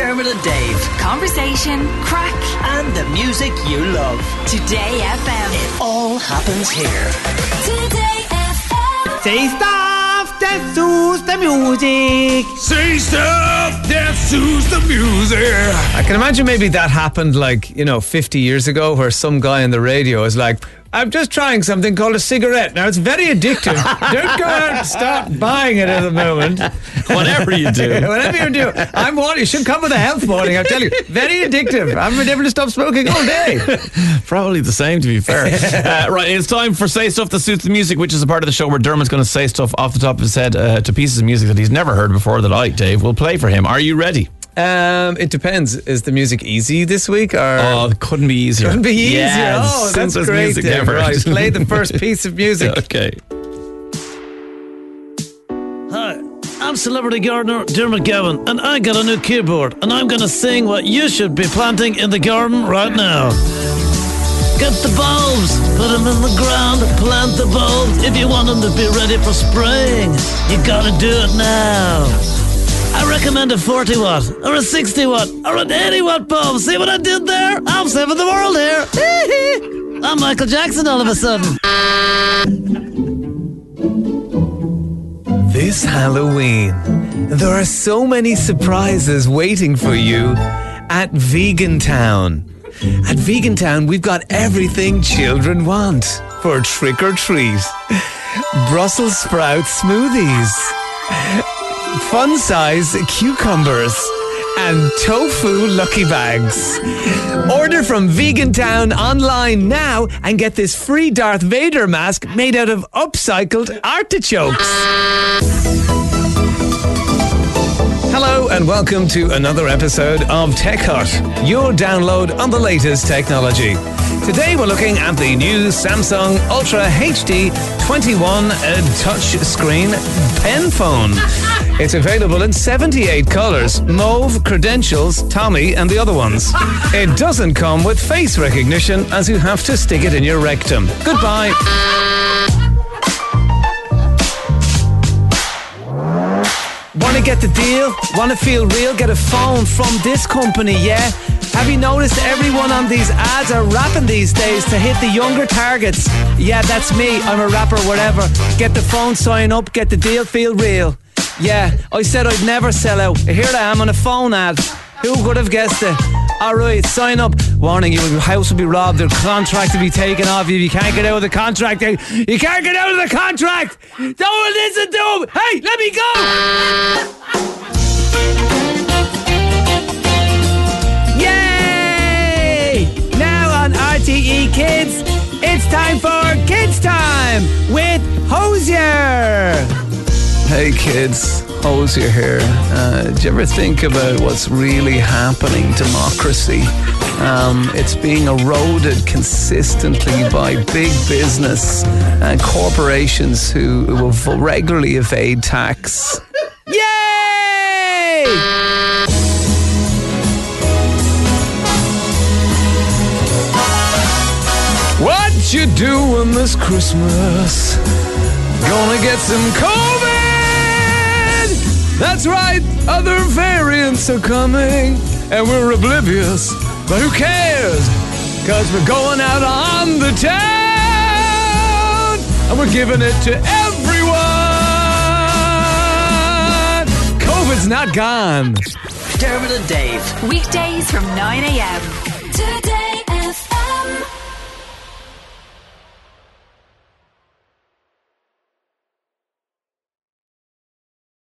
Dermot and Dave. Conversation, crack, And the music you love. Today FM. It all happens here. Today FM. Say stuff that soothes the music. Say stuff that soothes the music. I can imagine maybe that happened 50 years ago, where some guy on the radio is like, I'm just trying something called a cigarette. Now, it's very addictive. Don't go out and start buying it at the moment. Whatever you do. Whatever you do. I'm warning. You should come with a health warning, I'll tell you. Very addictive. I haven't been able to stop smoking all day. Probably the same, to be fair. Right, it's time for Say Stuff That Suits the Music, which is a part of the show where Dermot's going to say stuff off the top of his head to pieces of music that he's never heard before that I, Dave, will play for him. Are you ready? It depends. Is the music easy this week? Or it couldn't be easier. Couldn't be easier. Yeah, Oh, that's simplest great. music Dave. ever. Right, play the first piece of music. Okay. Hi, I'm celebrity gardener Dermot Gavin, and I got a new keyboard, and I'm going to sing what you should be planting in the garden right now. Get the bulbs, put them in the ground, plant the bulbs. If you want them to be ready for spring, you got to do it now. I recommend a 40 watt, or a 60 watt, or an 80 watt bulb. See what I did there? I'm saving the world here. I'm Michael Jackson all of a sudden. This Halloween, there are so many surprises waiting for you at Vegan Town. At Vegan Town, we've got everything children want for trick or treat. Brussels sprout smoothies, fun-size cucumbers, and tofu lucky bags. Order from Vegan Town online now and get this free Darth Vader mask made out of upcycled artichokes. Hello and welcome to another episode of Tech Hut, your download on the latest technology. Today we're looking at the new Samsung Ultra HD 21 touchscreen pen phone. It's available in 78 colours: mauve, credentials, Tommy and the other ones. It doesn't come with face recognition, as you have to stick it in your rectum. Goodbye. Want to get the deal? Want to feel real? Get a phone from this company, yeah? Have you noticed everyone on these ads are rapping these days to hit the younger targets? Yeah, that's me. I'm a rapper, whatever. Get the phone, sign up, get the deal, feel real. Yeah, I said I'd never sell out. Here I am on a phone ad. Who could have guessed it? Alright, sign up. Warning, your house will be robbed. Their contract will be taken off you. You can't get out of the contract. You can't get out of the contract. Don't listen to him. Hey, let me go. Yay! Now on RTE Kids, it's time for Kids Time with Hosier. Hey kids, Hosier here. Do you ever think about what's really happening to democracy? It's being eroded consistently by big business and corporations who will regularly evade tax. Yay! What you doing this Christmas? Gonna get some COVID? That's right, other variants are coming, and we're oblivious, but who cares? Cause we're going out on the town, and we're giving it to everyone. COVID's not gone. Dermot and Dave. Weekdays from 9 a.m. Today